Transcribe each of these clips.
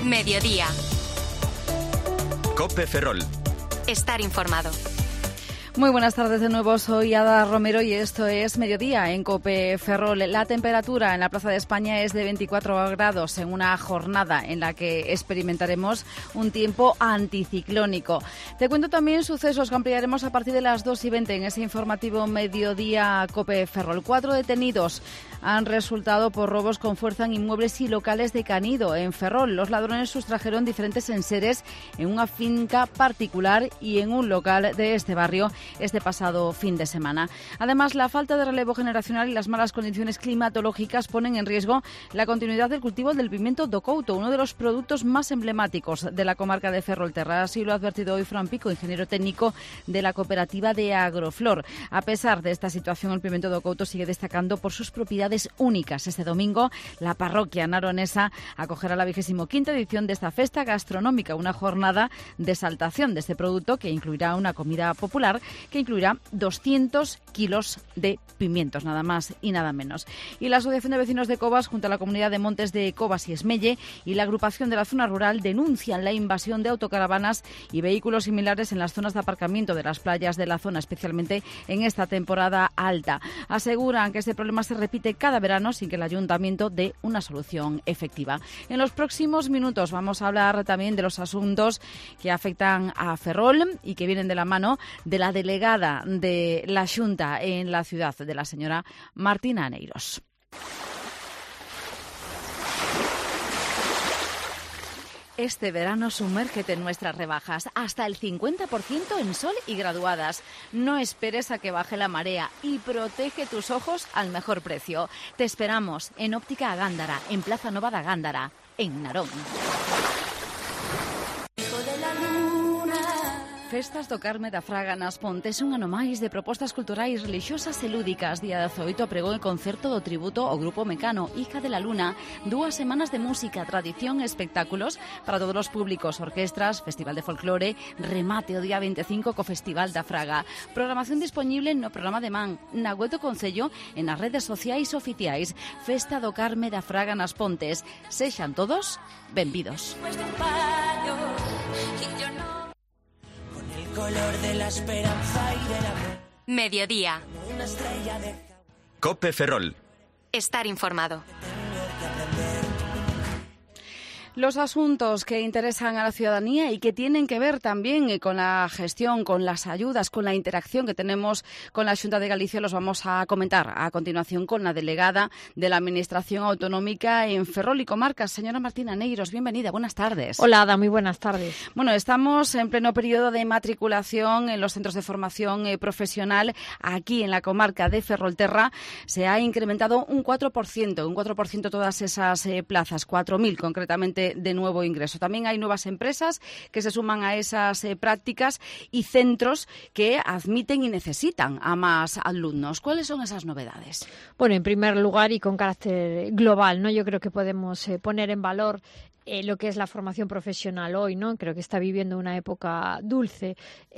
Mediodía. COPE Ferrol. Estar informado. Muy buenas tardes de nuevo, soy Ada Romero y esto es Mediodía en COPE Ferrol. La temperatura en la Plaza de España es de 24 grados en una jornada en la que experimentaremos un tiempo anticiclónico. Te cuento también sucesos que ampliaremos a partir de las 2:20 en ese informativo Mediodía COPE Ferrol. 4 detenidos han resultado por robos con fuerza en inmuebles y locales de Canido, en Ferrol. Los ladrones sustrajeron diferentes enseres en una finca particular y en un local de este barrio este pasado fin de semana. Además, la falta de relevo generacional y las malas condiciones climatológicas ponen en riesgo la continuidad del cultivo del pimiento do Couto, uno de los productos más emblemáticos de la comarca de Ferrolterra. Así lo ha advertido hoy Fran Pico, ingeniero técnico de la cooperativa de Agroflor. A pesar de esta situación, el pimiento do Couto sigue destacando por sus propiedades únicas. Este domingo, la parroquia naronesa acogerá la 25ª edición de esta festa gastronómica, una jornada de exaltación de este producto que incluirá una comida popular que incluirá 200 kilos de pimientos, nada más y nada menos. Y la Asociación de Vecinos de Cobas, junto a la Comunidad de Montes de Cobas y Esmelle, y la agrupación de la zona rural denuncian la invasión de autocaravanas y vehículos similares en las zonas de aparcamiento de las playas de la zona, especialmente en esta temporada alta. Aseguran que este problema se repite cada verano sin que el ayuntamiento dé una solución efectiva. En los próximos minutos vamos a hablar también de los asuntos que afectan a Ferrol y que vienen de la mano de la delegada de la Xunta en la ciudad, de la señora Martina Aneiros. Este verano sumérgete en nuestras rebajas, hasta el 50% en sol y graduadas. No esperes a que baje la marea y protege tus ojos al mejor precio. Te esperamos en Óptica a Gándara, en Plaza Nova da Gándara, en Narón. Festas do Carme da Fraga nas Pontes, un ano máis de propostas culturais, religiosas e lúdicas. Día 18 pregou el concerto do tributo ao Grupo Mecano, Hija de la Luna. 2 semanas de música, tradición e espectáculos para todos os públicos, orquestras, festival de folclore, remate o día 25 co Festival da Fraga. Programación disponible no programa de Man, na web do Concello e nas redes sociais oficiais. Festa do Carme da Fraga nas Pontes. Sexan todos benvidos. Color de la esperanza y del amor. Mediodía. Una estrella de... COPE Ferrol. Estar informado. Los asuntos que interesan a la ciudadanía y que tienen que ver también con la gestión, con las ayudas, con la interacción que tenemos con la Xunta de Galicia los vamos a comentar a continuación con la delegada de la Administración Autonómica en Ferrol y Comarcas, señora Martina Aneiros. Bienvenida, buenas tardes. Hola, Ada, muy buenas tardes. Bueno, estamos en pleno periodo de matriculación en los centros de formación profesional aquí en la comarca de Ferrolterra. Se ha incrementado un 4% todas esas plazas, 4.000 concretamente de nuevo ingreso. También hay nuevas empresas que se suman a esas prácticas y centros que admiten y necesitan a más alumnos. ¿Cuáles son esas novedades? Bueno, en primer lugar y con carácter global, ¿no? Yo creo que podemos poner en valor lo que es la formación profesional hoy, ¿no? Creo que está viviendo una época dulce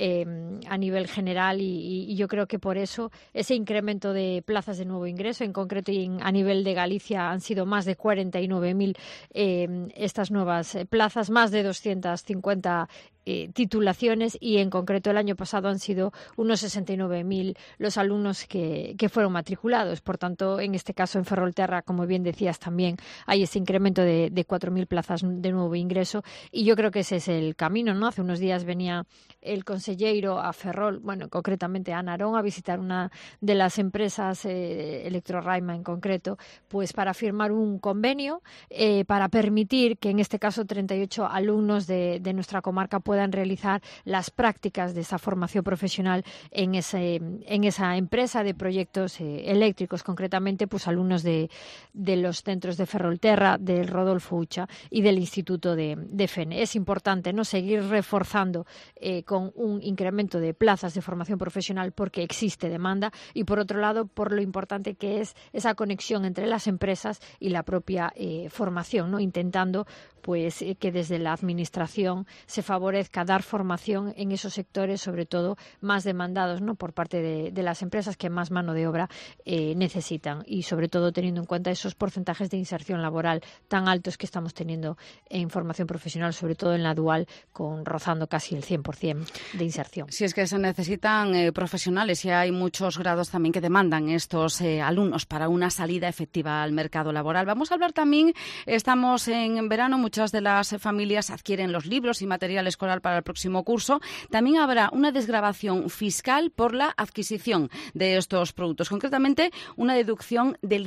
a nivel general y yo creo que por eso ese incremento de plazas de nuevo ingreso, en concreto y a nivel de Galicia han sido más de 49.000 estas nuevas plazas, más de 250 titulaciones y en concreto el año pasado han sido unos 69.000 los alumnos que fueron matriculados. Por tanto, en este caso en Ferrolterra, como bien decías también, hay ese incremento de 4.000 plazas de nuevo ingreso y yo creo que ese es el camino, ¿no? Hace unos días venía el conselleiro a Ferrol, bueno, concretamente a Narón, a visitar una de las empresas, Electroraima en concreto, pues para firmar un convenio para permitir que en este caso 38 alumnos de nuestra comarca puedan realizar las prácticas de esa formación profesional en esa empresa de proyectos eléctricos, concretamente pues alumnos de los centros de Ferrolterra, del Rodolfo Ucha y del Instituto de FENE. Es importante, ¿no?, seguir reforzando con un incremento de plazas de formación profesional porque existe demanda y por otro lado por lo importante que es esa conexión entre las empresas y la propia formación, ¿no?, intentando pues que desde la administración se favorezca favorezca dar formación en esos sectores, sobre todo más demandados, ¿no?, por parte de las empresas que más mano de obra necesitan, y sobre todo teniendo en cuenta esos porcentajes de inserción laboral tan altos que estamos teniendo en formación profesional, sobre todo en la dual, rozando casi el 100% de inserción. Si es que se necesitan profesionales, y hay muchos grados también que demandan estos alumnos para una salida efectiva al mercado laboral. Vamos a hablar también, estamos en verano, muchas de las familias adquieren los libros y material escolar para el próximo curso. También habrá una desgravación fiscal por la adquisición de estos productos, concretamente una deducción del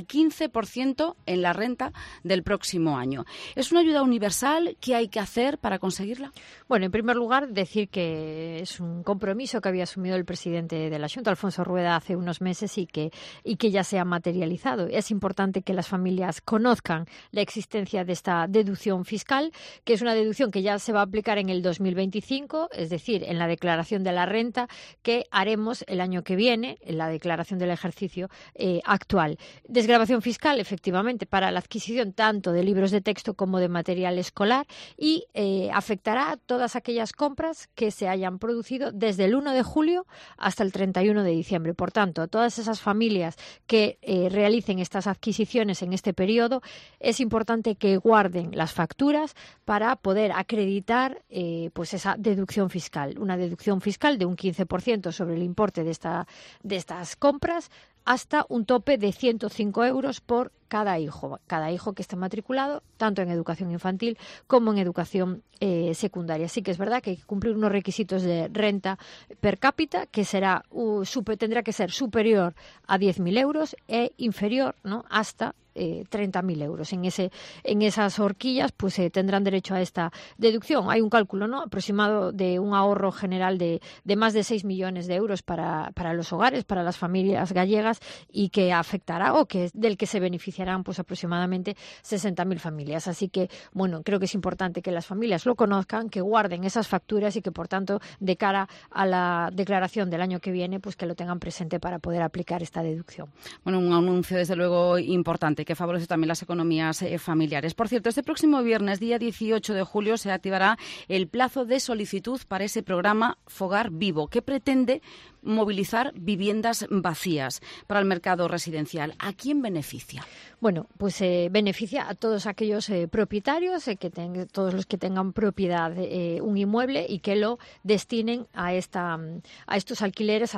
15% en la renta del próximo año. ¿Es una ayuda universal? ¿Qué hay que hacer para conseguirla? Bueno, en primer lugar, decir que es un compromiso que había asumido el presidente de la Xunta, Alfonso Rueda, hace unos meses y que ya se ha materializado. Es importante que las familias conozcan la existencia de esta deducción fiscal, que es una deducción que ya se va a aplicar en el 2025, es decir, en la declaración de la renta que haremos el año que viene, en la declaración del ejercicio actual. Desgravación fiscal, efectivamente, para la adquisición tanto de libros de texto como de material escolar, y afectará a todas aquellas compras que se hayan producido desde el 1 de julio hasta el 31 de diciembre. Por tanto, a todas esas familias que realicen estas adquisiciones en este periodo, es importante que guarden las facturas para poder acreditar pues esa deducción fiscal. Una deducción fiscal de un 15% sobre el importe de estas compras, hasta un tope de 105 euros por cada hijo que esté matriculado, tanto en educación infantil como en educación secundaria. Sí que es verdad que hay que cumplir unos requisitos de renta per cápita, que tendrá que ser superior a 10.000 euros e inferior, ¿no?, hasta 30.000 euros. En esas horquillas pues tendrán derecho a esta deducción. Hay un cálculo, ¿no?, aproximado de un ahorro general de más de 6 millones de euros para los hogares, para las familias gallegas, y que afectará del que se beneficiarán pues aproximadamente 60.000 familias. Así que, bueno, creo que es importante que las familias lo conozcan, que guarden esas facturas y que, por tanto, de cara a la declaración del año que viene, pues que lo tengan presente para poder aplicar esta deducción. Bueno, un anuncio desde luego importante que favorece también las economías familiares. Por cierto, este próximo viernes, día 18 de julio, se activará el plazo de solicitud para ese programa Fogar Vivo, que pretende movilizar viviendas vacías para el mercado residencial. ¿A quién beneficia? Bueno, pues beneficia a todos aquellos propietarios, todos los que tengan propiedad un inmueble y que lo destinen a estos alquileres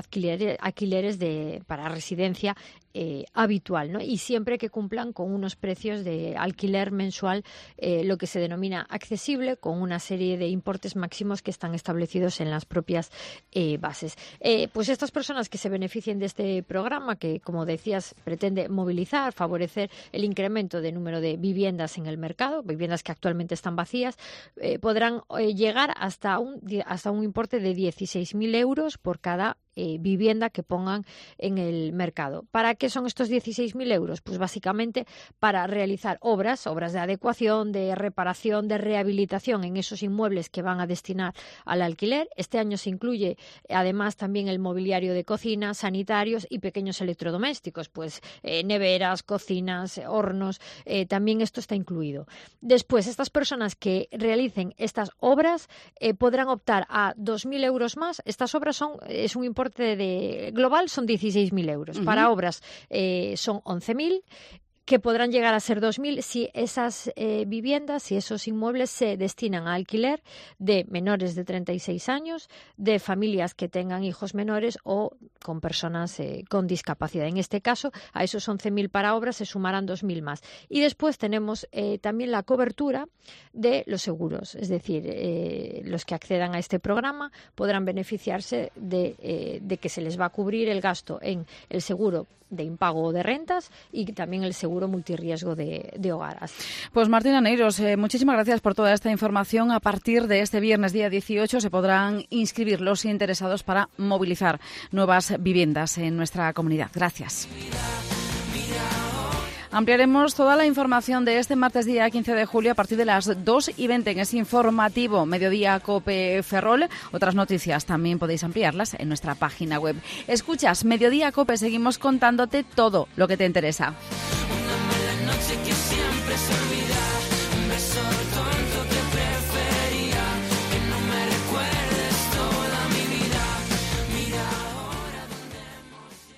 para residencia habitual, ¿no? Y siempre que cumplan con unos precios de alquiler mensual, lo que se denomina accesible, con una serie de importes máximos que están establecidos en las propias bases. Pues estas personas que se beneficien de este programa, que, como decías, pretende movilizar, favorecer el incremento de número de viviendas en el mercado, viviendas que actualmente están vacías, podrán llegar hasta un importe de 16.000 euros por cada vivienda que pongan en el mercado. ¿Para qué son estos 16.000 euros? Pues básicamente para realizar obras de adecuación, de reparación, de rehabilitación en esos inmuebles que van a destinar al alquiler. Este año se incluye además también el mobiliario de cocina, sanitarios y pequeños electrodomésticos, pues neveras, cocinas, hornos, también esto está incluido. Después, estas personas que realicen estas obras podrán optar a 2.000 euros más. Estas obras es un importe global, son 16.000 euros. Uh-huh. Para obras son 11.000, que podrán llegar a ser 2.000 si esas viviendas, si esos inmuebles se destinan a alquiler de menores de 36 años, de familias que tengan hijos menores o con personas con discapacidad. En este caso, a esos 11.000 para obras se sumarán 2.000 más. Y después tenemos también la cobertura de los seguros, es decir, los que accedan a este programa podrán beneficiarse de que se les va a cubrir el gasto en el seguro de impago de rentas y también el seguro multirriesgo de hogar. Pues Martina Neiros, muchísimas gracias por toda esta información. A partir de este viernes día 18 se podrán inscribir los interesados para movilizar nuevas viviendas en nuestra comunidad. Gracias. Ampliaremos toda la información de este martes día 15 de julio a partir de las 2:20 en ese informativo Mediodía COPE Ferrol. Otras noticias también podéis ampliarlas en nuestra página web. Escuchas Mediodía COPE, seguimos contándote todo lo que te interesa.